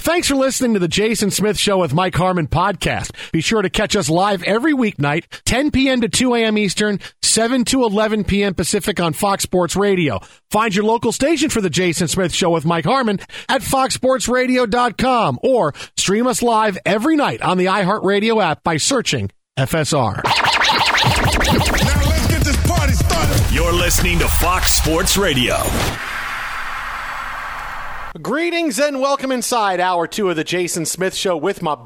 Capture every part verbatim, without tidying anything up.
Thanks for listening to the Jason Smith Show with Mike Harmon podcast. Be sure to catch us live every weeknight, ten p.m. to two a.m. Eastern, seven to eleven p.m. Pacific on Fox Sports Radio. Find your local station for the Jason Smith Show with Mike Harmon at fox sports radio dot com or stream us live every night on the iHeartRadio app by searching F S R. Now let's get this party started. You're listening to Fox Sports Radio. Greetings and welcome inside hour two of the Jason Smith Show with my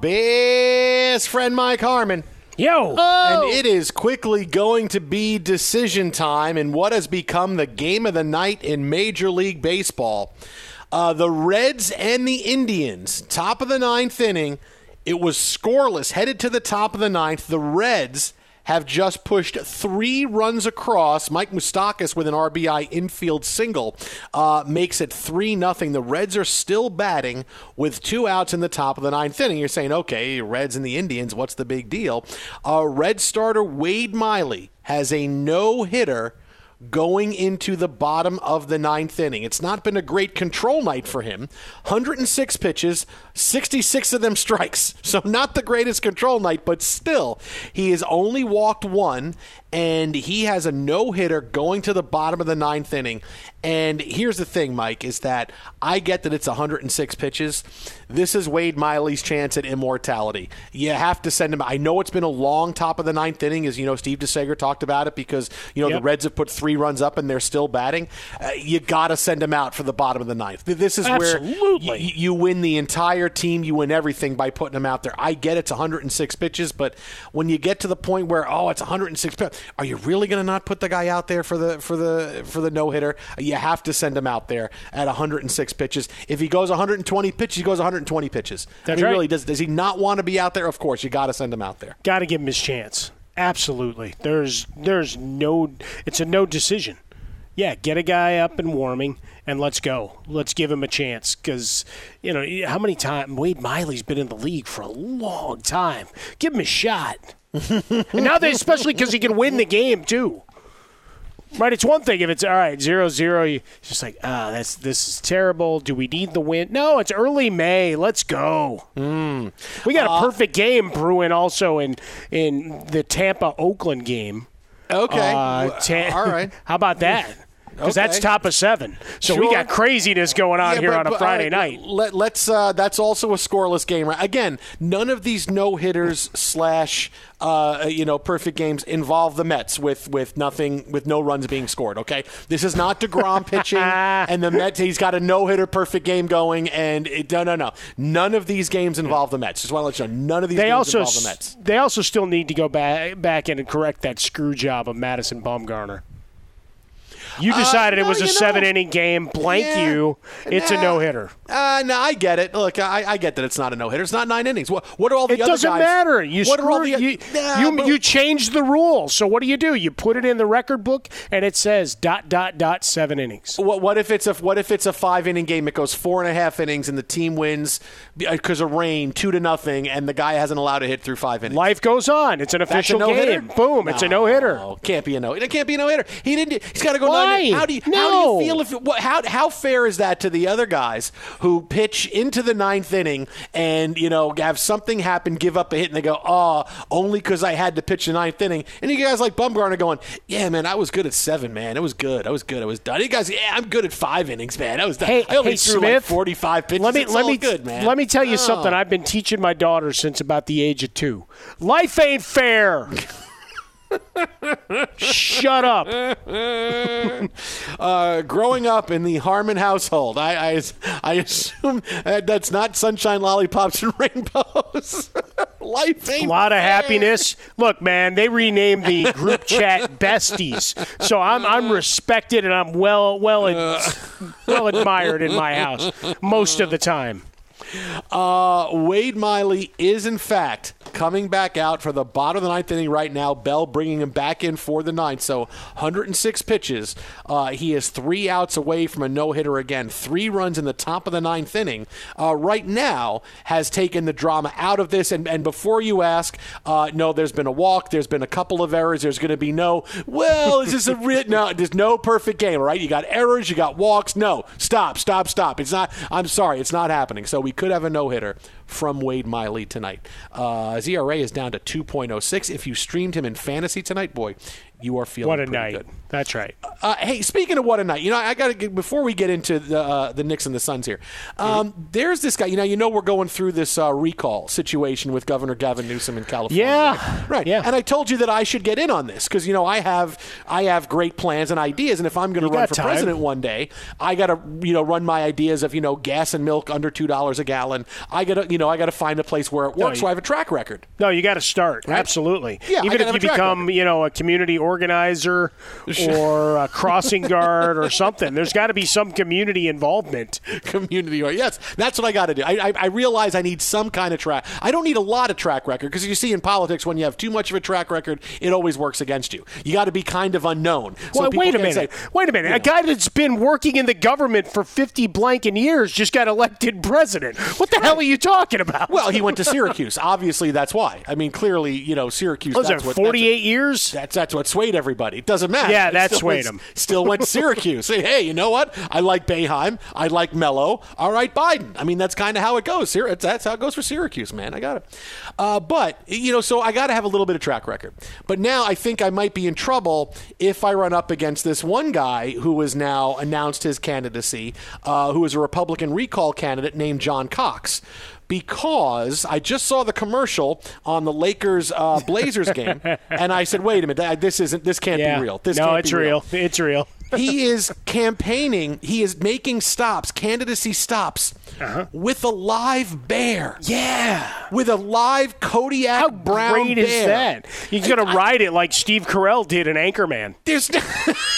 best friend Mike Harmon. Yo! Oh. And it is quickly going to be decision time in what has become the game of the night in Major League Baseball. Uh, the Reds and the Indians, top of the ninth inning. It was scoreless, headed to the top of the ninth. The Reds have just pushed three runs across. Mike Moustakas with an R B I infield single uh, makes it three nothing. The Reds are still batting with two outs in the top of the ninth inning. You're saying, okay, Reds and the Indians, what's the big deal? Uh, Red starter Wade Miley has a no-hitter going into the bottom of the ninth inning. It's not been a great control night for him. one hundred six pitches, sixty-six of them strikes. So not the greatest control night, but still, he has only walked one, and he has a no-hitter going to the bottom of the ninth inning. And here's the thing, Mike, is that I get that it's one hundred six pitches. This is Wade Miley's chance at immortality. You have to send him. I know it's been a long top of the ninth inning, as you know, Steve DeSager talked about it, because you know yep. the Reds have put three runs up and they're still batting. Uh, you got to send him out for the bottom of the ninth. This is Absolutely. where you, you win the entire team. You win everything by putting him out there. I get it's one hundred six pitches, but when you get to the point where oh, it's one hundred six pitches, are you really going to not put the guy out there for the for the for the no hitter? You have to send him out there at one hundred six pitches. If he goes one hundred twenty pitches, he goes one hundred twenty pitches. That's I mean, right. Really, does does he not want to be out there? Of course, you got to send him out there. Got to give him his chance. Absolutely. There's there's no. It's a no decision. Yeah, get a guy up and warming, and let's go. Let's give him a chance because, you know, how many times Wade Miley's been in the league for a long time. Give him a shot. And now that, especially because he can win the game, too. Right, it's one thing if it's, all right, zero zero, you're just like, ah, that's this is terrible. Do we need the win? No, it's early May. Let's go. Mm. We got uh, a perfect game brewing also in, in the Tampa-Oakland game. Okay. Uh, ta- all right. How about that? Because Okay. that's top of seven. So Sure. we got craziness going on Yeah, here but- on a but, Friday all right, night. Let, let's. Uh, that's also a scoreless game, right? Again, none of these no hitters slash uh, you know perfect games involve the Mets with with nothing with no runs being scored. Okay, this is not DeGrom pitching and the Mets. He's got a no hitter perfect game going, and it, no, no, no. None of these games involve the Mets. Just want to let you know, none of these They games also involve the Mets. they also still need to go back back in and correct that screw job of Madison Bumgarner. You decided uh, no, it was a you know, seven-inning game. Blank yeah, you. It's nah, a no-hitter. Uh, no, I get it. Look, I, I get that it's not a no-hitter. It's not nine innings. What, what are all the It other doesn't guys? matter. You what are all screw, the, you, nah, you, but- you changed the rules. So what do you do? You put it in the record book, and it says dot, dot, dot, seven innings. What, what if it's a what if it's a five inning game? It goes four and a half innings, and the team wins because of rain, two to nothing, and the guy hasn't allowed to hit through five innings. Life goes on. It's an That's official a no-hitter? game. Boom! It's a no-hitter. No, can't be a no. It can't be a no hitter. He didn't. He's got to go. Why? Nine, how do you No. how do you feel if it, what, how how fair is that to the other guys who pitch into the ninth inning and you know have something happen, give up a hit, and they go, oh, only because I had to pitch the ninth inning, and you guys like Bumgarner going, yeah, man, I was good at seven, man, it was good, I was good, I was done. You guys, yeah, I'm good at five innings, man, I was done. Hey, I only hey, threw Smith, like forty-five pitches. Let me it's let all me good, man. let me tell you Oh. something I've been teaching my daughter since about the age of two. Life ain't fair. Shut up. uh, growing up in the Harmon household, I I, I assume that that's not sunshine, lollipops, and rainbows. Life ain't A lot of fair. happiness. Look, man, they renamed the group chat Besties, so I'm I'm respected and I'm well well ad- well admired in my house most of the time. Uh, Wade Miley is, in fact, coming back out for the bottom of the ninth inning right now. Bell bringing him back in for the ninth. So one hundred six pitches. Uh, he is three outs away from a no-hitter again. Three runs in the top of the ninth inning. Uh, right now has taken the drama out of this. And, and before you ask, uh, no, there's been a walk. There's been a couple of errors. There's going to be no, well, is this a real, no, there's no perfect game, right? You got errors. You got walks. No, stop, stop, stop. It's not, I'm sorry, it's not happening. So we could have a no-hitter from Wade Miley tonight. Uh, his E R A is down to two point oh six. If you streamed him in fantasy tonight, boy, you are feeling what a pretty night. good. That's right. Uh, hey, speaking of what a night, you know, I got to before we get into the uh, the Knicks and the Suns here. Um, mm-hmm. There's this guy. You know, you know, we're going through this uh, recall situation with Governor Gavin Newsom in California. Yeah, right. Yeah. And I told you that I should get in on this because you know I have I have great plans and ideas, and if I'm going to run for time. president one day, I got to you know run my ideas of you know gas and milk under two dollars a gallon. I got to you know I got to find a place where it works. No, you, so I have a track record. No, you got to start. Right? Absolutely. Yeah, even if you become record. you know a community organizer or a crossing guard or something, there's got to be some community involvement. Community, yes, that's what I got to do. I, I, I realize I need some kind of track. I don't need a lot of track record because you see in politics when you have too much of a track record, it always works against you. You got to be kind of unknown. So well, wait a minute. Say, wait a minute. You know, a guy that's been working in the government for fifty blanking years just got elected president. What the right. hell are you talking about? Well, he went to Syracuse. Obviously, that's why. I mean, clearly, you know, Syracuse. Was that's it what, forty-eight that's, years? That's that's what swayed everybody. It doesn't matter. Yeah, that went, swayed him. Still went to Syracuse. Say, hey, you know what? I like Boeheim. I like Mello. All right, Biden. I mean, that's kind of how it goes. That's how it goes for Syracuse, man. I got it. Uh, but, you know, so I got to have a little bit of track record. But now I think I might be in trouble if I run up against this one guy who has now announced his candidacy, uh, who is a Republican recall candidate named John Cox. Because I just saw the commercial on the Lakers uh, Blazers game, and I said, "Wait a minute, this isn't. This can't yeah. be real. This no, can't it's be real. real. It's real." He is campaigning. He is making stops, candidacy stops, uh-huh. with a live bear. Yeah, with a live Kodiak How brown great bear. is that? He's going to ride it like Steve Carell did in Anchorman. There's no,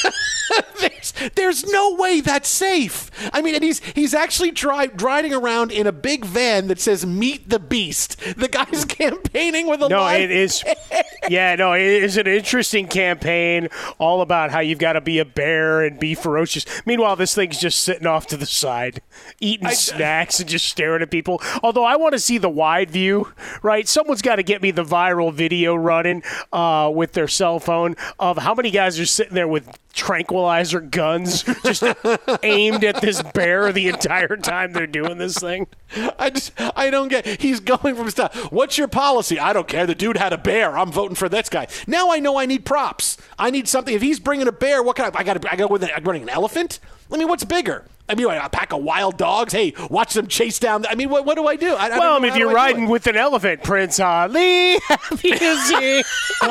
there's, there's no way that's safe. I mean, and he's he's actually dri- riding around in a big van that says "Meet the Beast." The guy's campaigning with a no, live it is. Yeah, no, it is an interesting campaign, all about how you've got to be a bear and be ferocious. Meanwhile, this thing's just sitting off to the side, eating I, snacks and just staring at people. Although I want to see the wide view, right? Someone's got to get me the viral video running uh, with their cell phone of how many guys are sitting there with tranquilizer guns just aimed at this bear the entire time they're doing this thing. I just, I don't get. He's going from stuff. What's your policy? I don't care. The dude had a bear. I'm voting for this guy. Now I know I need props. I need something. If he's bringing a bear, what kind of? I got. I got with an, running an elephant. I mean, what's bigger? I mean, a pack of wild dogs. Hey, watch them chase down. I mean, what, what do I do? I, I well, I mean, if you're riding with an elephant, Prince Ali, happy to see.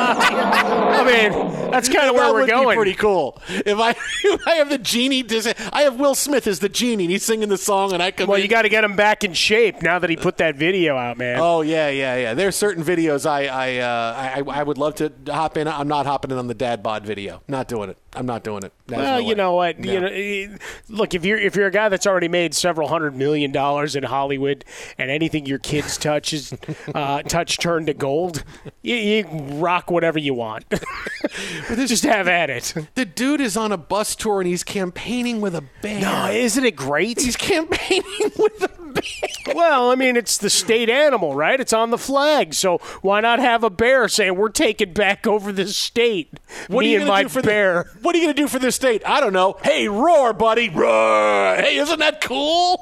I mean, that's kind of where that we're would going. Be pretty cool. If I, if I have the genie, I have Will Smith as the genie. And he's singing the song, and I come. Well, in. you got to get him back in shape now that he put that video out, man. Oh yeah, yeah, yeah. There's certain videos I, I, uh, I, I would love to hop in. I'm not hopping in on the dad bod video. Not doing it. I'm not doing it. That well, no you know what? No. You know, look, if you're if you're a guy that's already made several hundred million dollars in Hollywood, and anything your kids touch is uh, touch turn to gold, you, you rock whatever you want. Just have at it. The dude is on a bus tour and he's campaigning with a bear. No, isn't it great? He's campaigning with a bear. Well, I mean, it's the state animal, right? It's on the flag, so why not have a bear saying we're taking back over this state? What Me are you and my do for bear. The, what are you going to do for this state? I don't know. Hey, roar, buddy, roar! Hey, isn't that cool?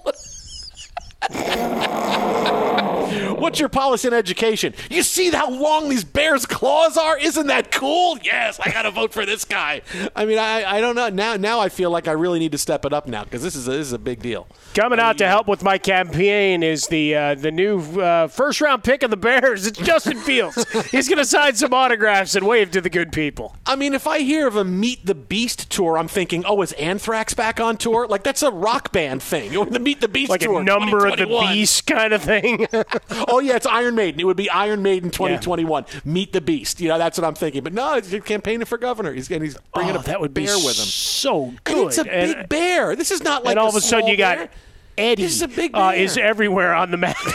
What's your policy in education? You see how long these bears' claws are? Isn't that cool? Yes, I got to vote for this guy. I mean, I, I don't know. Now now I feel like I really need to step it up now because this is a, this is a big deal. Coming out to help with my campaign is the uh, the new uh, first round pick of the Bears. It's Justin Fields. He's going to sign some autographs and wave to the good people. I mean, if I hear of a Meet the Beast tour, I'm thinking, oh, is Anthrax back on tour? Like that's a rock band thing. Or the Meet the Beast like tour, like a number of the beast kind of thing. Oh yeah, it's Iron Maiden. It would be Iron Maiden twenty twenty-one. Yeah. Meet the Beast. You know, that's what I'm thinking. But no, he's campaigning for governor. He's and he's bringing oh, a that would bear be with him. So good. And it's a and, big bear. This is not like and all a of a sudden you bear. got Eddie This is a big uh, bear. is everywhere on the map.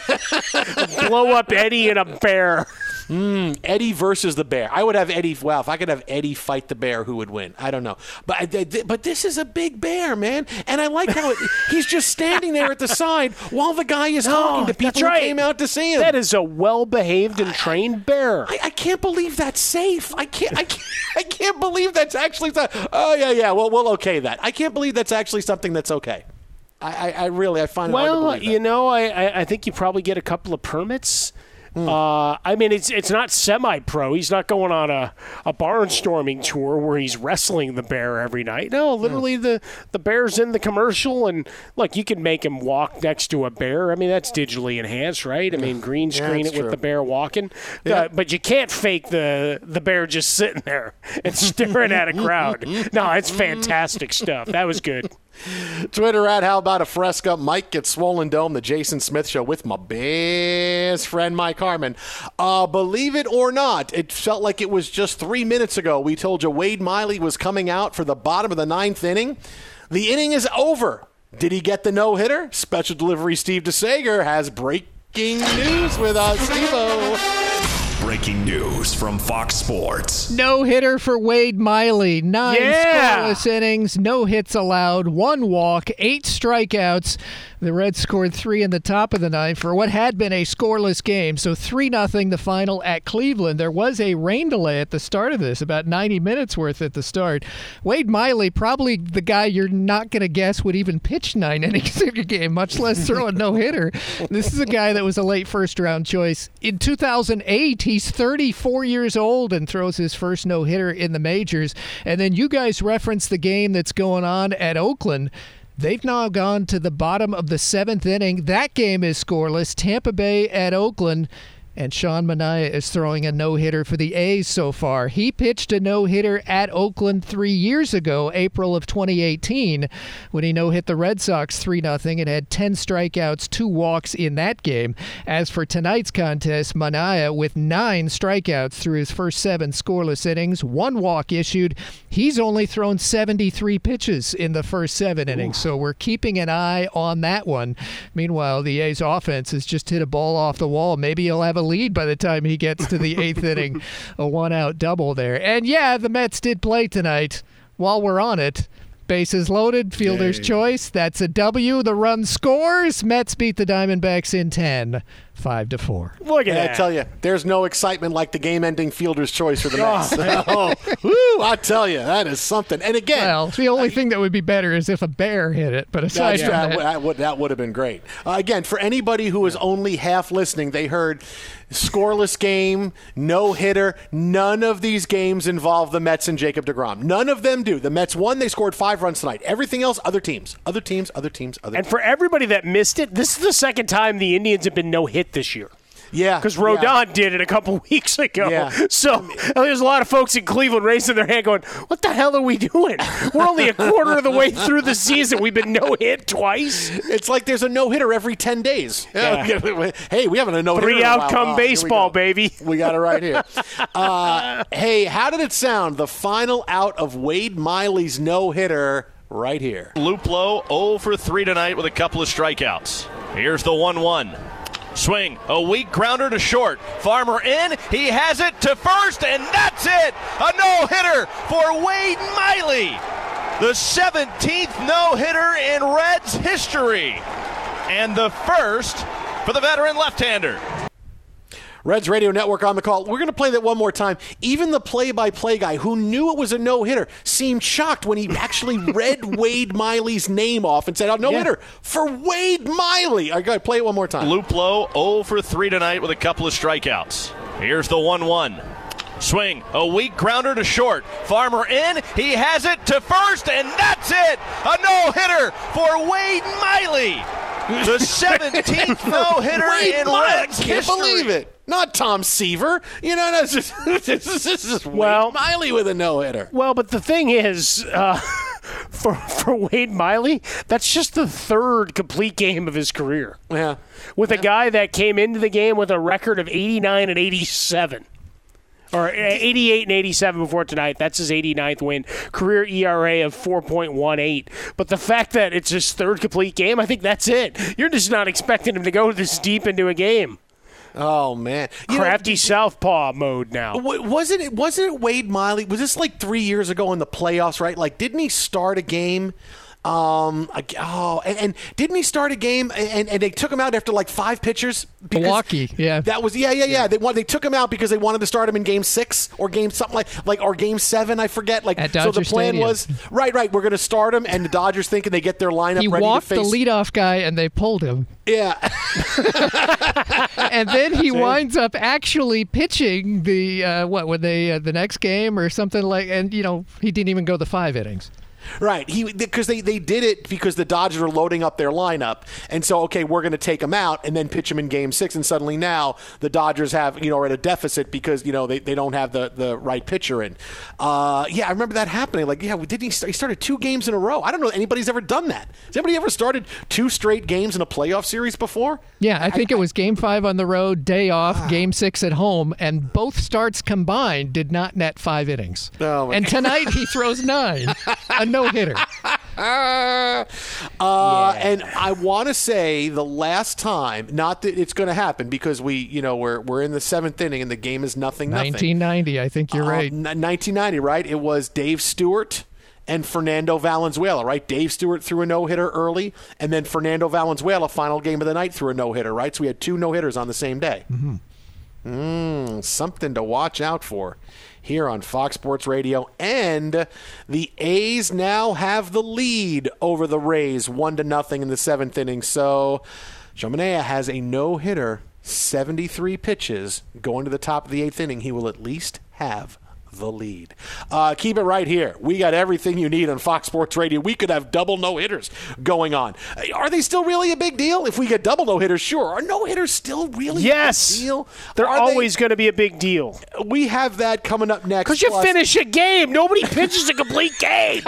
Blow up Eddie and a bear. Mm, Eddie versus the bear. I would have Eddie. Well, if I could have Eddie fight the bear, who would win? I don't know. But I- but this is a big bear, man. And I like how it, he's just standing there at the side while the guy is talking to people that's who right. came out to see him. That is a well-behaved and trained bear. I, I can't believe that's safe. I can't. I can't. I can't believe that's actually. Oh yeah, yeah. Well, we'll okay that. I can't believe that's actually something that's okay. I, I, I really, I find it hard to Well, believe that. you know, I, I, I think you probably get a couple of permits. Uh, I mean, it's it's not semi-pro. He's not going on a, a barnstorming tour where he's wrestling the bear every night. No, literally the, the bear's in the commercial, and look, you can make him walk next to a bear. I mean, that's digitally enhanced, right? I mean, green screen that's it with true. the bear walking. Yeah. Uh, but you can't fake the, the bear just sitting there and staring at a crowd. No, it's fantastic stuff. That was good. Twitter at How About a Fresca. Mike gets Swollen Dome, the Jason Smith Show with my best friend Mike Harmon. Uh, believe it or not, it felt like it was just three minutes ago. We told you Wade Miley was coming out for the bottom of the ninth inning. The inning is over. Did he get the no-hitter? Special delivery Steve DeSager has breaking news with us. Steve-O. Breaking news from Fox Sports. No hitter for Wade Miley. Nine Yeah. scoreless innings, no hits allowed, one walk, eight strikeouts. The Reds scored three in the top of the ninth for what had been a scoreless game. So three nothing the final at Cleveland. There was a rain delay at the start of this, about ninety minutes worth at the start. Wade Miley, probably the guy you're not going to guess would even pitch nine innings in a game, much less throw a no-hitter. This is a guy that was a late first-round choice. In two thousand eight, he's thirty-four years old and throws his first no-hitter in the majors. And then you guys referenced the game that's going on at Oakland. They've now gone to the bottom of the seventh inning. That game is scoreless. Tampa Bay at Oakland. And Sean Manaea is throwing a no-hitter for the A's so far. He pitched a no-hitter at Oakland three years ago, April of twenty eighteen, when he no-hit the Red Sox three nothing and had ten strikeouts, two walks in that game. As for tonight's contest, Manaea with nine strikeouts through his first seven scoreless innings, one walk issued. He's only thrown seventy-three pitches in the first seven innings, so we're keeping an eye on that one. Meanwhile, the A's offense has just hit a ball off the wall. Maybe he'll have a lead by the time he gets to the eighth inning. A one-out double there. And yeah, the Mets did play tonight. While we're on it, bases loaded, fielder's Yay. choice. That's a W. The run scores. Mets beat the Diamondbacks in ten, five to four. Look at Yeah, that. I tell you, there's no excitement like the game-ending fielder's choice for the Mets. Oh, woo, I tell you, that is something. And again, Well, the only thing that would be better is if a bear hit it. But aside That's- from that, that, would- that would that would have been great. Uh, again, for anybody who was only half listening, they heard scoreless game, no hitter. None of these games involve the Mets and Jacob deGrom. None of them do. The Mets won. They scored five runs tonight. Everything else, other teams, other teams, other teams, other. And teams. for everybody that missed it, this is the second time the Indians have been no-hit this year. Yeah, Because Rodon yeah. did it a couple weeks ago. Yeah. So there's a lot of folks in Cleveland raising their hand going, what the hell are we doing? We're only a quarter of the way through the season. We've been no-hit twice. It's like there's a no hitter every ten days. Yeah. Hey, we haven't a no hitter. Three outcome baseball, baby. We got it right here. Uh, hey, how did it sound? The final out of Wade Miley's no hitter right here. Luplow oh for three tonight with a couple of strikeouts. Here's the one one. Swing, a weak grounder to short. Farmer in, he has it to first, and that's it! A no-hitter for Wade Miley! The seventeenth no-hitter in Reds history, and the first for the veteran left-hander. Reds Radio Network on the call. We're going to play that one more time. Even the play-by-play guy who knew it was a no-hitter seemed shocked when he actually read Wade Miley's name off and said, oh, no-hitter for Wade Miley. I got to play it one more time. Luplow oh for three tonight with a couple of strikeouts. Here's the one one. Swing, a weak grounder to short. Farmer in, he has it to first, and that's it! A no-hitter for Wade Miley! The seventeenth no-hitter Wade in Miley. Reds I can't history. believe it. Not Tom Seaver. You know, that's just, this is, this is Well- Wade Miley with a no-hitter. Well, but the thing is, uh, for, for Wade Miley, that's just the third complete game of his career. Yeah. With a guy that came into the game with a record of eighty-nine and eighty-seven. Or eighty-eight and eighty-seven before tonight. That's his eighty-ninth win. Career E R A of four point one eight. But the fact that it's his third complete game, I think that's it. You're just not expecting him to go this deep into a game. Oh man, you crafty know, southpaw mode now. Wasn't it? Wasn't it Wade Miley? Was this like three years ago in the playoffs? Right? Like, didn't he start a game? Um. Oh, and, and didn't he start a game and, and they took him out after like five pitchers? Milwaukee, yeah. That was yeah, yeah, yeah. They wanted, they took him out because they wanted to start him in game six or game something like like or game seven. I forget. Like At so, the Dodger plan Stadium. was right, right. We're going to start him, and the Dodgers thinking they get their lineup He ready walked to face. the leadoff guy, and they pulled him. Yeah. And then he winds up actually pitching the uh, what when they uh, the next game or something like, and you know he didn't even go the five innings. Right, he because they, they did it because the Dodgers are loading up their lineup, and so okay, we're going to take him out and then pitch him in Game Six, and suddenly now the Dodgers have you know are at a deficit because you know they, they don't have the, the right pitcher in. Uh, yeah, I remember that happening. Like, yeah, didn't he? Start, he started two games in a row. I don't know if anybody's ever done that. Has anybody ever started two straight games in a playoff series before? Yeah, I think I, it was Game Five on the road, day off, wow. Game Six at home, and both starts combined did not net five innings. Oh, and tonight he throws nine, a no hitter. Uh, uh, and I want to say the last time, not that it's going to happen because we, you know, we're we're in the seventh inning and the game is nothing, nothing. nineteen ninety, I think you're uh, right. nineteen ninety, right? It was Dave Stewart and Fernando Valenzuela, right? Dave Stewart threw a no-hitter early, and then Fernando Valenzuela, final game of the night, threw a no-hitter, right? So we had two no-hitters on the same day. Mm-hmm. Mm, something to watch out for here on Fox Sports Radio. And the A's now have the lead over the Rays, one to nothing in the seventh inning. So Joe Manaea has a no-hitter, seventy-three pitches. Going to the top of the eighth inning, he will at least have the lead. Uh, keep it right here. We got everything you need on Fox Sports Radio. We could have double no-hitters going on. Are they still really a big deal? If we get double no-hitters, sure. Are no-hitters still really yes. a big deal? They're Are always they? going to be a big deal. We have that coming up next. Because you plus- finish a game. Nobody pitches a complete game.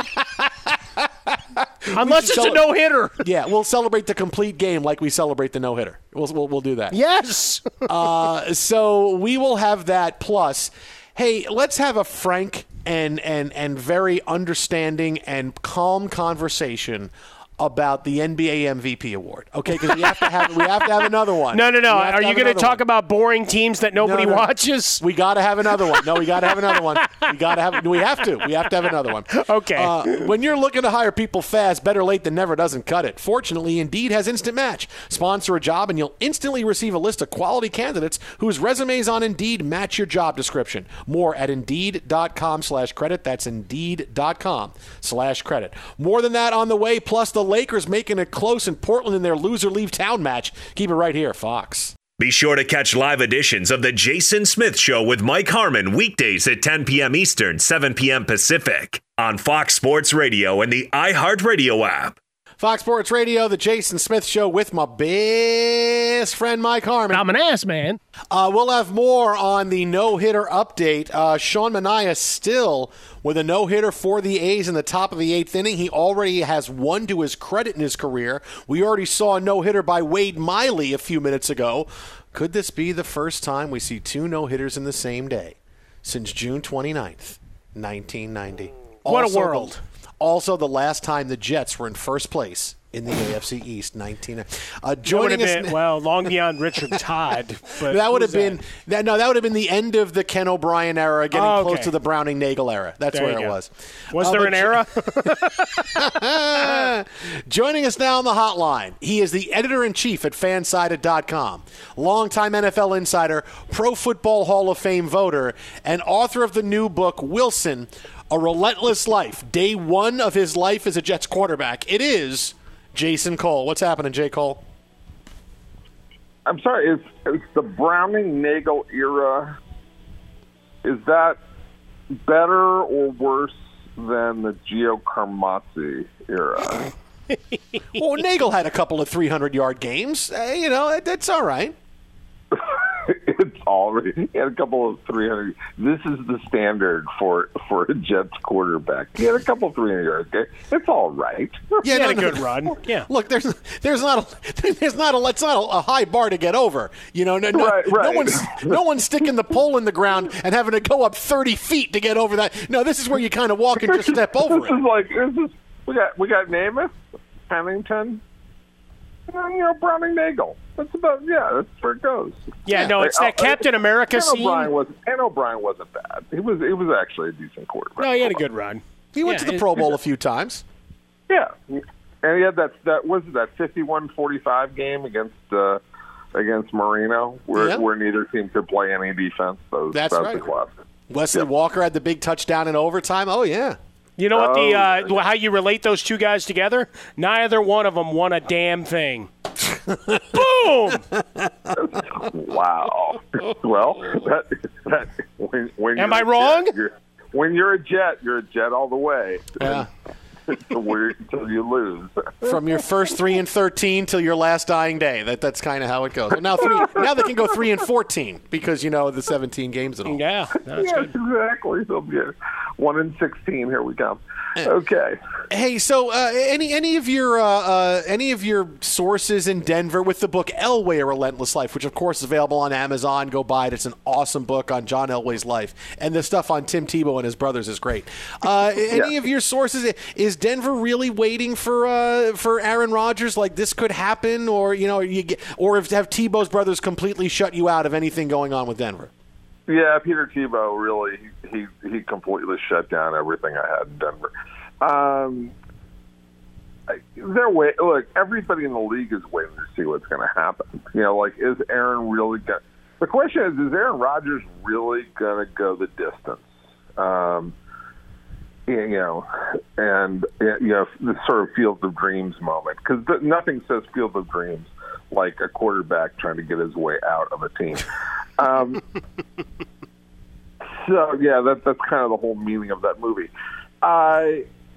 Unless it's cel- a no-hitter. Yeah, we'll celebrate the complete game like we celebrate the no-hitter. We'll, we'll, we'll do that. Yes. uh, so we will have that. Plus, hey, let's have a frank and, and, and very understanding and calm conversation about the N B A M V P award, okay? Because we have to have we have to have another one. No, no, no. Are you going to talk one. about boring teams that nobody No, no. watches? We got to have another one. No, we got to have another one. We got to have. We have to. We have to have another one. Okay. Uh, when you're looking to hire people fast, better late than never doesn't cut it. Fortunately, Indeed has Instant Match. Sponsor a job, and you'll instantly receive a list of quality candidates whose resumes on Indeed match your job description. More at Indeed.com slash credit. That's Indeed.com slash credit. More than that on the way. Plus, the Lakers making it close in Portland in their loser leave town match. Keep it right here, Fox. Be sure to catch live editions of The Jason Smith Show with Mike Harmon weekdays at ten p.m. Eastern, seven p.m. Pacific on Fox Sports Radio and the iHeartRadio app. Fox Sports Radio, The Jason Smith Show with my best friend Mike Harmon. I'm an ass man. Uh, we'll have more on the no-hitter update. Uh, Sean Manaea still with a no-hitter for the A's in the top of the eighth inning. He already has one to his credit in his career. We already saw a no-hitter by Wade Miley a few minutes ago. Could this be the first time we see two no-hitters in the same day since June twenty-ninth, nineteen ninety? What Also a world. The, also the last time the Jets were in first place in the A F C East, nineteen. Uh, joining us, been, well, long beyond Richard Todd. But that would have been been that? No, that would have been the end of the Ken O'Brien era, getting oh, okay. close to the Browning Nagel era. That's there where it go. was. Was uh, there an era? Joining us now on the hotline, he is the editor-in-chief at Fansided dot com, longtime N F L insider, Pro Football Hall of Fame voter, and author of the new book, Wilson, A Relentless Life, day one of his life as a Jets quarterback. It is Jason Cole. What's happening, J. Cole? I'm sorry, is, is the Browning-Nagel era, is that better or worse than the Gio Carmazzi era? Well, Nagel had a couple of three hundred yard games. Uh, you know, that's all right. it's already he had a couple of three hundred. This is the standard for for a Jets quarterback. He had a couple of three hundred yards. Okay? It's all right. Yeah, He had no, a good no. run. Yeah. Look, there's there's not a, there's not a it's not a, a high bar to get over. You know, no, no, Right, right. no one's no one's sticking the pole in the ground and having to go up thirty feet to get over that. No, this is where you kind of walk and just step over This it. is like this is we got we got Namath, Pennington, and, you know, Browning Nagel. That's about yeah. That's where it goes. Yeah, no, it's Like, that uh, Captain America Ken scene. O'Brien was Ken O'Brien wasn't bad. He was he was actually a decent quarterback. No, he had a good run. He went Yeah, to the it- Pro Bowl a few times. Yeah, and he had that that was it, that fifty-one forty-five game against uh, against Marino, where Yeah. where neither team could play any defense. Those, That's that's right. a classic. Wesley Walker had the big touchdown in overtime. Oh yeah. You know what the Oh. uh, how you relate those two guys together? Neither one of them won a damn thing. Boom! Wow. Well, that, that, when, when Am you're I a wrong? Jet, you're, when you're a Jet, you're a Jet all the way. Yeah. Until until you lose. From your first three and thirteen till your last dying day. That that's kind of how it goes. Well, now three now they can go three and fourteen because you know the seventeen games and all. Yeah, that's Yes, good. exactly. So, yeah, one in sixteen. Here we come. Okay. Hey, so uh, any any of your uh, uh, any of your sources in Denver with the book Elway: A Relentless Life, which of course is available on Amazon. Go buy it. It's an awesome book on John Elway's life, and the stuff on Tim Tebow and his brothers is great. Uh, any Yeah. of your sources? Is Denver really waiting for uh, for Aaron Rodgers? Like this could happen, or you know, you get, or if have Tebow's brothers completely shut you out of anything going on with Denver? Yeah, Peter Tebow really he he completely shut down everything I had in Denver. Um, I- they're wait. Look, everybody in the league is waiting to see what's going to happen. You know, like is Aaron really going? The question is, is Aaron Rodgers really going to go the distance? Um, you know, and you know, the sort of Field of Dreams moment, because nothing says Field of Dreams like a quarterback trying to get his way out of a team. Um, so yeah, that that's kind of the whole meaning of that movie. Uh,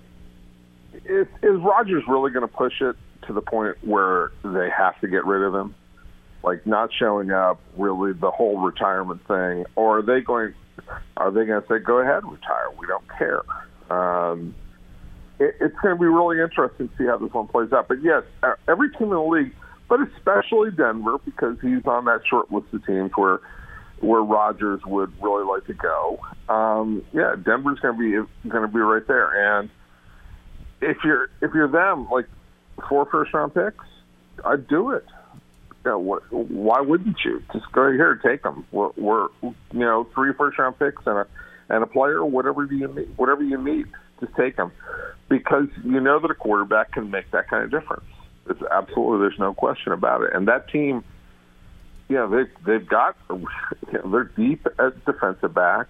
is, is Rodgers really going to push it to the point where they have to get rid of him? Like not showing up, really the whole retirement thing, or are they going? Are they going to say, "Go ahead, retire. We don't care"? Um, it, it's going to be really interesting to see how this one plays out. But yes, every team in the league, but especially Denver, because he's on that short list of teams where where Rodgers would really like to go. Um, yeah, Denver's going to be going to be right there. And if you're if you're them, like four first round picks, I'd do it. You know, what, why wouldn't you just go here and take them? We're, we're you know three first round picks and a and a player, whatever you need, whatever you need, just take them, because you know that a quarterback can make that kind of difference. It's absolutely, there's no question about it. And that team, you know, they they've got, you know, they're deep at defensive back.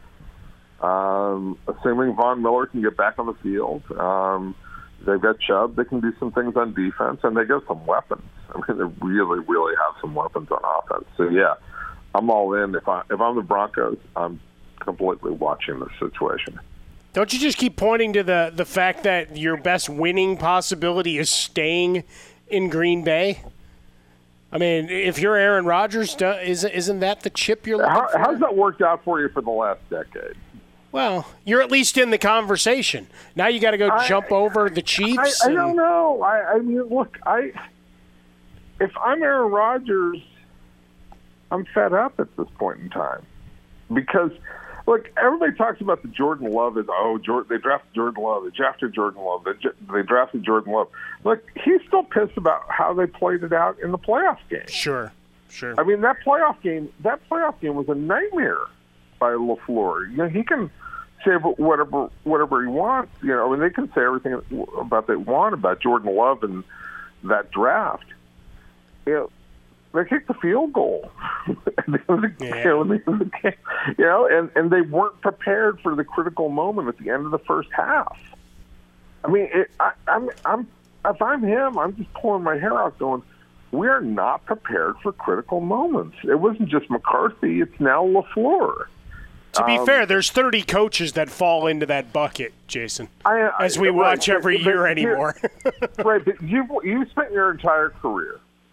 Um, assuming Von Miller can get back on the field, um, they've got Chubb. They can do some things on defense, and they got some weapons. I mean, they really, really have some weapons on offense. So yeah, I'm all in. If I if I'm the Broncos, I'm completely watching this situation. Don't you just keep pointing to the, the fact that your best winning possibility is staying in Green Bay? I mean, if you're Aaron Rodgers, do- isn't isn't that the chip you're looking How, for? how's that worked out for you for the last decade? Well, you're at least in the conversation. Now you got to go I- jump over the Chiefs. I, I and- don't know. I, I mean, look, I if I'm Aaron Rodgers, I'm fed up at this point in time because, look, everybody talks about the Jordan Love as oh, Jordan, they drafted Jordan Love, they drafted Jordan Love, they, they drafted Jordan Love. Look, he's still pissed about how they played it out in the playoff game. Sure, sure. I mean, that playoff game, that playoff game was a nightmare by LaFleur. You know, he can say whatever whatever he wants. You know, I mean, they can say everything about they want about Jordan Love and that draft. You know, they kicked the field goal. Yeah. You know, and, and they weren't prepared for the critical moment at the end of the first half. I mean, it, I, I'm, I'm, if I'm him, I'm just pulling my hair out going, we are not prepared for critical moments. It wasn't just McCarthy. It's now LaFleur. To be Um, fair, there's thirty coaches that fall into that bucket, Jason, I, I, as we right, watch but- every but year here- anymore. Right, but you've, you've spent your entire career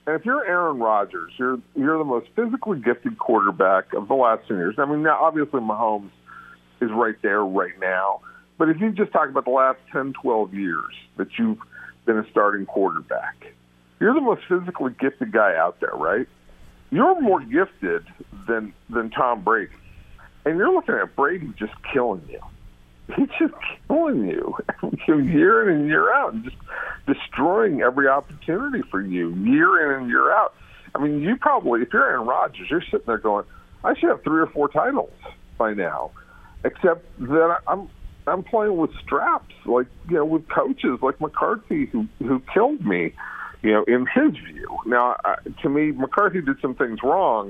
And if you're Aaron Rodgers, you're you're the most physically gifted quarterback of the last ten years. I mean, now obviously Mahomes is right there right now. But if you just talk about the last ten, twelve years that you've been a starting quarterback, you're the most physically gifted guy out there, right? You're more gifted than than Tom Brady. And you're looking at Brady just killing you. He's just killing you year in and year out and just destroying every opportunity for you year in and year out. I mean, you probably, if you're Aaron Rodgers, you're sitting there going, I should have three or four titles by now, except that I'm I'm playing with straps, like, you know, with coaches like McCarthy who, who killed me, you know, in his view. Now, uh, to me, McCarthy did some things wrong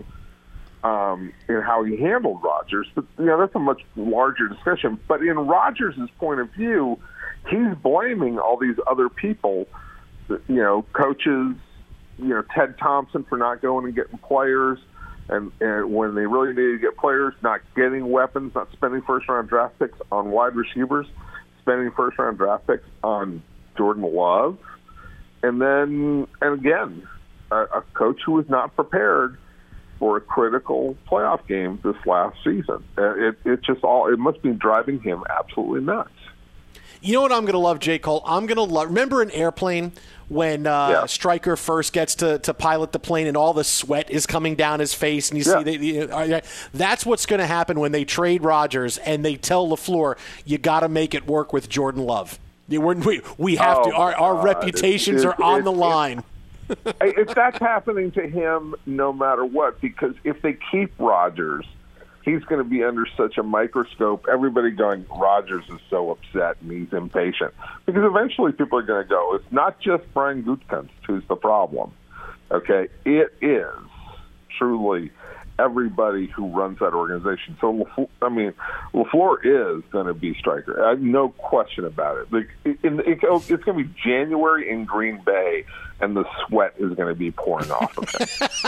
Um, in how he handled Rodgers. But, you know, that's a much larger discussion. But in Rodgers' point of view, he's blaming all these other people, you know, coaches, you know, Ted Thompson for not going and getting players, and, and when they really needed to get players, not getting weapons, not spending first-round draft picks on wide receivers, spending first-round draft picks on Jordan Love. And then, and again, a, a coach who was not prepared for a critical playoff game this last season. It, it just all, it must be driving him absolutely nuts. You know what I'm going to love, J. Cole? I'm going to love, remember an Airplane when uh, yeah. Stryker first gets to, to pilot the plane and all the sweat is coming down his face and you yeah. see, they, you know, that's what's going to happen when they trade Rodgers and they tell LaFleur, you got to make it work with Jordan Love. We, we have oh to, our, our reputations it, it, are on it, the line. If that's happening to him, no matter what, because if they keep Rodgers, he's going to be under such a microscope. Everybody going, Rodgers is so upset and he's impatient. Because eventually people are going to go, it's not just Brian Gutekunst who's the problem. Okay? It is truly everybody who runs that organization. So, LaFleur, I mean, LaFleur is going to be Stryker. I have no question about it. Like, it, it, it's going to be January in Green Bay, and the sweat is going to be pouring off of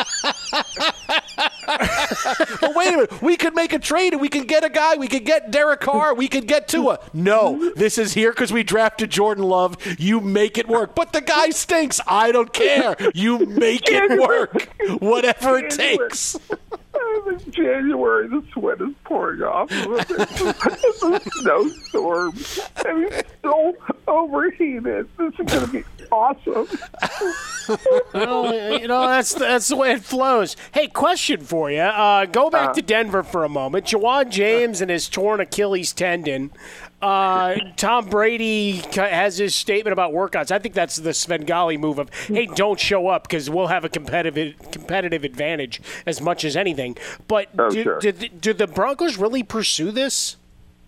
him. Well, wait a minute. We could make a trade and we could get a guy. We could get Derek Carr. We could get Tua. No, this is here because we drafted Jordan Love. You make it work. But the guy stinks. I don't care. You make it work. Whatever it takes. January, the sweat is pouring off. It's a snowstorm. And he's so overheated. This is going to be awesome. Well, you know, that's the, that's the way it flows. Hey, question for you. Uh, go back uh, to Denver for a moment. Jawan James and his torn Achilles tendon. Uh, Tom Brady has his statement about workouts. I think that's the Svengali move of, hey, don't show up because we'll have a competitive competitive advantage as much as anything. But oh, do, sure. do, do the Broncos really pursue this?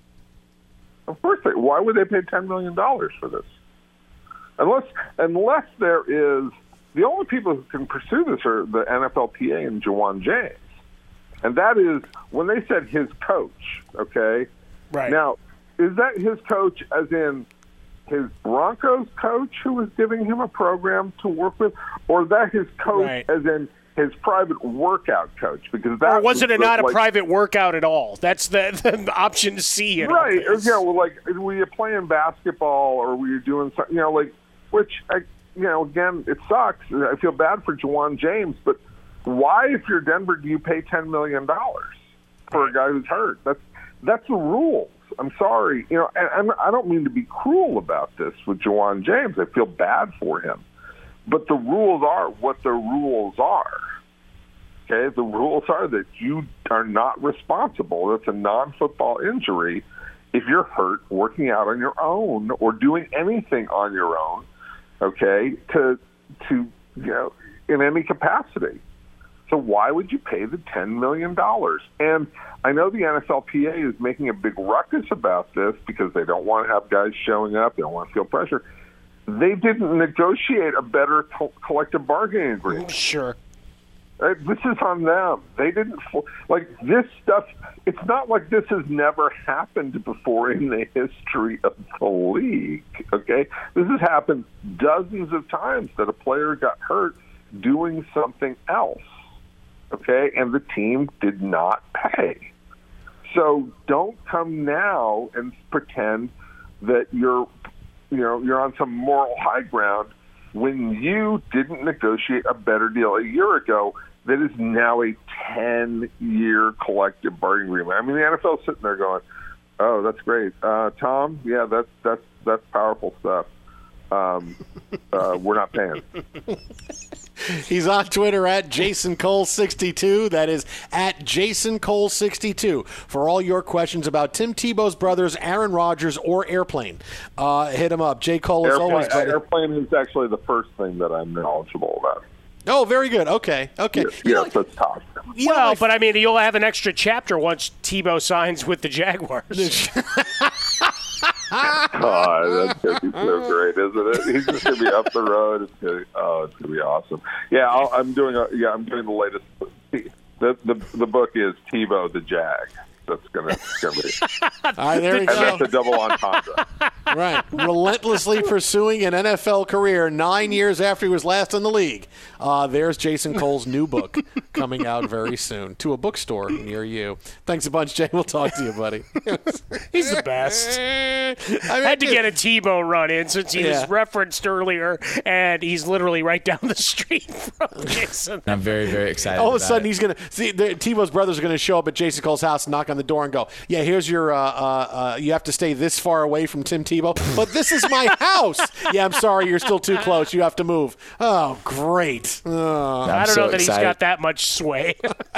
Of course they. Why would they pay ten million dollars for this? Unless, unless there is, the only people who can pursue this are the N F L P A and Jawan James. And that is, when they said his coach, okay? Right. Now, is that his coach as in his Broncos coach who was giving him a program to work with? Or is that his coach right. as in his private workout coach? Because that or was it was not the, a like, private workout at all? That's the, the option C. In right. all this. Yeah, well, like, were you playing basketball or were you doing something, you know, like, which, I, you know, again, it sucks. I feel bad for Jawan James, but why, if you're Denver, do you pay ten million dollars for a guy who's hurt? That's that's the rules. I'm sorry. You know, and, and I don't mean to be cruel about this with Jawan James. I feel bad for him. But the rules are what the rules are. Okay? The rules are that you are not responsible. That's a non-football injury if you're hurt working out on your own or doing anything on your own, okay, to, to you know, in any capacity. So why would you pay the ten million dollars? And I know the N F L P A is making a big ruckus about this because they don't want to have guys showing up. They don't want to feel pressure. They didn't negotiate a better co- collective bargaining agreement. Sure. Uh, this is on them. They didn't, like, this stuff, it's not like this has never happened before in the history of the league, okay? This has happened dozens of times that a player got hurt doing something else, okay? And the team did not pay. So don't come now and pretend that you're, you know, you're on some moral high ground when you didn't negotiate a better deal a year ago, that is now a ten-year collective bargaining agreement. I mean, the N F L's sitting there going, "Oh, that's great, uh, Tom. Yeah, that's that's that's powerful stuff. Um, uh, we're not paying." He's on Twitter at Jason Cole sixty-two. That is at Jason Cole sixty-two for all your questions about Tim Tebow's brothers, Aaron Rodgers, or Airplane. Uh, hit him up. J. Cole, as Airplane, always. Buddy. Airplane is actually the first thing that I'm knowledgeable about. Oh, very good. Okay. Okay. Yes, yes that's top. Well, but I mean, you'll have an extra chapter once Tebow signs with the Jaguars. God, that's gonna be so great, isn't it? He's just gonna be up the road. It's gonna, oh, it's gonna be awesome. Yeah, I'll, I'm doing. A, yeah, I'm doing the latest. The the the book is Tebow the Jag. That's gonna, it's gonna be. All right, there we and go. that's a double entendre. Right, relentlessly pursuing an N F L career nine years after he was last in the league. Uh, there's Jason Cole's new book coming out very soon to a bookstore near you. Thanks a bunch, Jay. We'll talk to you, buddy. He's the best. I mean, had to get a Tebow run in since he Yeah. was referenced earlier, and he's literally right down the street from Jason. I'm very, very excited. All of a about sudden, it. he's going to see the, Tebow's brothers are going to show up at Jason Cole's house, knock on the door, and go, "Yeah, here's your. Uh, uh, uh, you have to stay this far away from Tim Tebow, but this is my house. Yeah, I'm sorry, you're still too close. You have to move. Oh, great. Oh. I'm I don't so know that excited. he's got that much sway.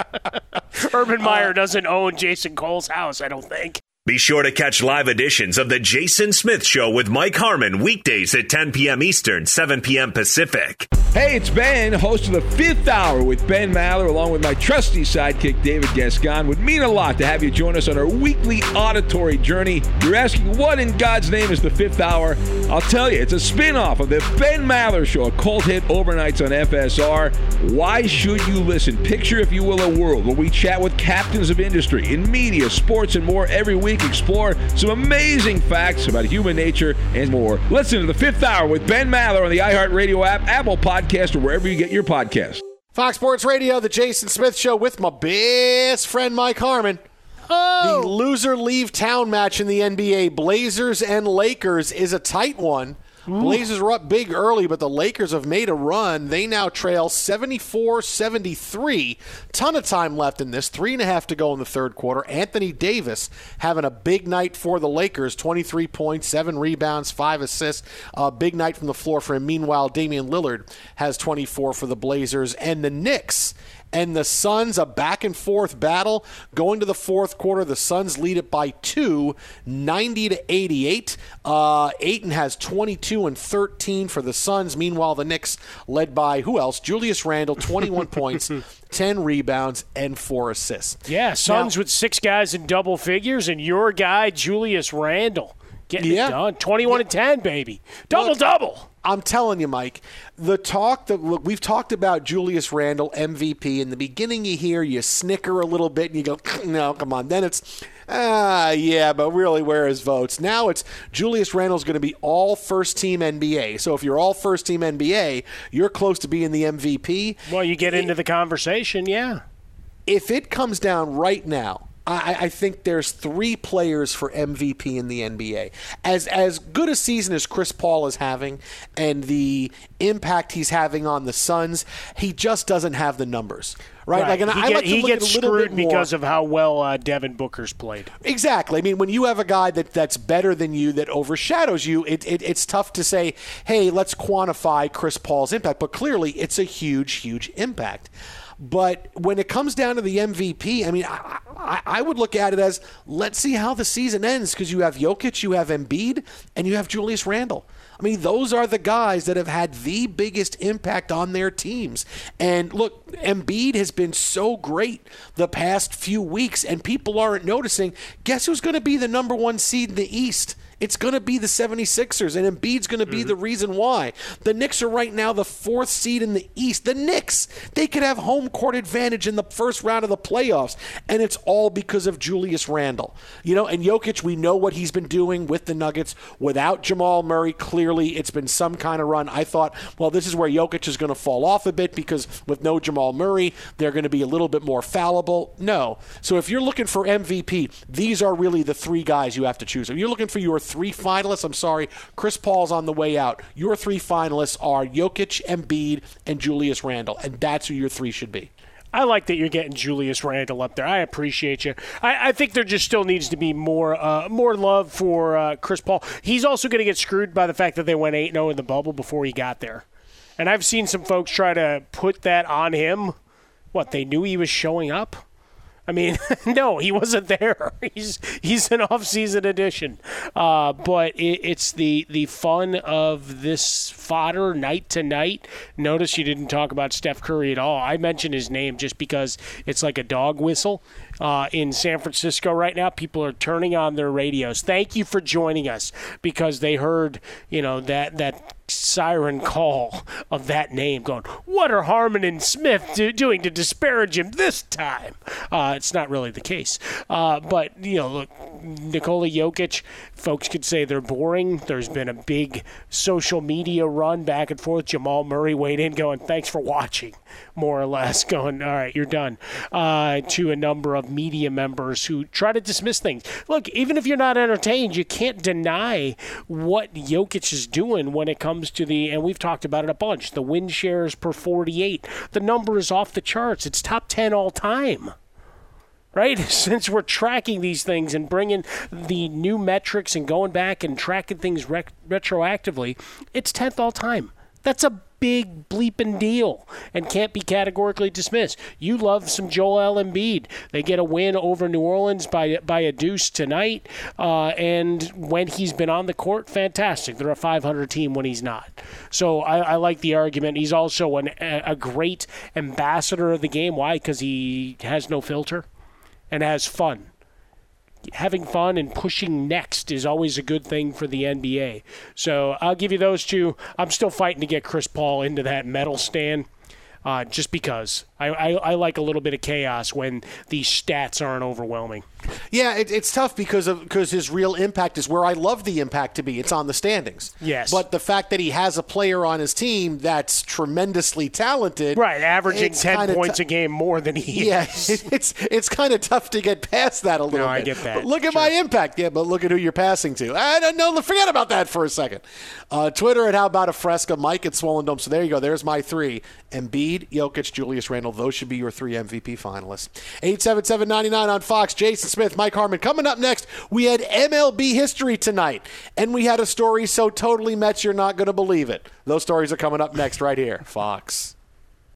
Urban Meyer doesn't own Jason Cole's house, I don't think. Be sure to catch live editions of The Jason Smith Show with Mike Harmon weekdays at ten p.m. Eastern, seven p.m. Pacific. Hey, it's Ben, host of the Fifth Hour with Ben Maller, along with my trusty sidekick, David Gascon. Would mean a lot to have you join us on our weekly auditory journey. You're asking, what in God's name is the Fifth Hour? I'll tell you, it's a spin-off of the Ben Maller Show, a cult hit overnights on F S R. Why should you listen? Picture, if you will, a world where we chat with captains of industry in media, sports, and more every week. Explore some amazing facts about human nature and more. Listen to the Fifth Hour with Ben Maller on the iHeartRadio app, Apple Podcast, or wherever you get your podcasts. Fox Sports Radio, The Jason Smith Show with my best friend Mike Harmon. Oh. The loser leave town match in the N B A, Blazers and Lakers, is a tight one. Ooh. Blazers were up big early, but the Lakers have made a run. They now trail seventy-four seventy-three. Ton of time left in this. Three and a half to go in the third quarter. Anthony Davis having a big night for the Lakers. twenty-three points, seven rebounds, five assists. A big night from the floor for him. Meanwhile, Damian Lillard has twenty-four for the Blazers. And the Knicks and the Suns, a back-and-forth battle. Going to the fourth quarter, the Suns lead it by two, ninety to eighty-eight. Uh, Ayton has twenty-two and thirteen for the Suns. Meanwhile, the Knicks led by, who else? Julius Randle, twenty-one points, ten rebounds, and four assists. Yeah, Suns now, with six guys in double figures, and your guy, Julius Randle, getting yeah. it done. twenty-one yeah. and ten, baby. Double-double. I'm telling you, Mike, the talk that look, we've talked about Julius Randle, M V P. In the beginning, you hear, you snicker a little bit, and you go, no, come on. Then it's, ah, yeah, but really, where is votes? Now it's Julius Randle's going to be all first-team N B A. So if you're all first-team N B A, you're close to being the M V P. Well, you get it, into the conversation, yeah. If it comes down right now, I, I think there's three players for M V P in the N B A. As as good a season as Chris Paul is having and the impact he's having on the Suns, he just doesn't have the numbers. Right? right. Like, and he I get, like to he look gets at a little screwed bit more. because of how well uh, Devin Booker's played. Exactly. I mean, when you have a guy that, that's better than you, that overshadows you, it, it, it's tough to say, hey, let's quantify Chris Paul's impact. But clearly, it's a huge, huge impact. But when it comes down to the M V P, I mean, I, I, I would look at it as, let's see how the season ends, because you have Jokic, you have Embiid, and you have Julius Randle. I mean, those are the guys that have had the biggest impact on their teams. And look, Embiid has been so great the past few weeks, and people aren't noticing. Guess who's going to be the number one seed in the East? It's going to be the seventy-sixers, and Embiid's going to be mm-hmm. the reason why. The Knicks are right now the fourth seed in the East. The Knicks, they could have home court advantage in the first round of the playoffs, and it's all because of Julius Randle. You know, and Jokic, we know what he's been doing with the Nuggets. Without Jamal Murray, clearly it's been some kind of run. I thought, well, this is where Jokic is going to fall off a bit, because with no Jamal Murray, they're going to be a little bit more fallible. No. So if you're looking for M V P, these are really the three guys you have to choose. If you're looking for your three finalists. I'm sorry, Chris Paul's on the way out. Your three finalists are Jokic, Embiid, and Julius Randle, and that's who your three should be. I like that you're getting Julius Randle up there. I appreciate you. I, I think there just still needs to be more uh, more love for uh, Chris Paul. He's also going to get screwed by the fact that they went eight and oh in the bubble before he got there. And I've seen some folks try to put that on him. What, they knew he was showing up? I mean, no, he wasn't there. He's he's an off-season addition. Uh, but it, it's the, the fun of this fodder night to night. Notice you didn't talk about Steph Curry at all. I mentioned his name just because it's like a dog whistle. Uh, in San Francisco right now, people are turning on their radios. Thank you for joining us because they heard, you know, that that siren call of that name going, what are Harmon and Smith do- doing to disparage him this time? Uh, it's not really the case. Uh, but, you know, look, Nikola Jokic, folks could say they're boring. There's been a big social media run back and forth. Jamal Murray weighed in going, thanks for watching, more or less, going, all right, you're done, uh, to a number of media members who try to dismiss things. Look, even if you're not entertained, you can't deny what Jokic is doing when it comes to the, and we've talked about it a bunch, the win shares per forty-eight. The number is off the charts. It's top ten all time. Right? Since we're tracking these things and bringing the new metrics and going back and tracking things rec- retroactively, it's tenth all time. That's a big bleeping deal and can't be categorically dismissed. You love some Joel Embiid. They get a win over New Orleans by by a deuce tonight, uh, and when he's been on the court, fantastic. They're a five hundred team when he's not. So I, I like the argument. He's also an, a great ambassador of the game. Why? Because he has no filter and has fun. Having fun and pushing next is always a good thing for the N B A. So I'll give you those two. I'm still fighting to get Chris Paul into that medal stand uh, just because. I, I, I like a little bit of chaos when these stats aren't overwhelming. Yeah, it, it's tough because of because his real impact is where I love the impact to be. It's on the standings. Yes. But the fact that he has a player on his team that's tremendously talented. Right, averaging ten points t- a game more than he yeah, is. Yeah, it's it's kind of tough to get past that a little no, bit. I get that. But look at sure. my impact. Yeah, but look at who you're passing to. I don't know. Forget about that for a second. Uh, Twitter at How About a Fresca, Mike at Swollen Dome. So there you go. There's my three. Embiid, Jokic, Julius Randle. Those should be your three M V P finalists. eight seven seven, nine nine on Fox. Jason Smith, Mike Harmon. Coming up next, we had M L B history tonight, and we had a story so totally Mets you're not going to believe it. Those stories are coming up next right here. Fox.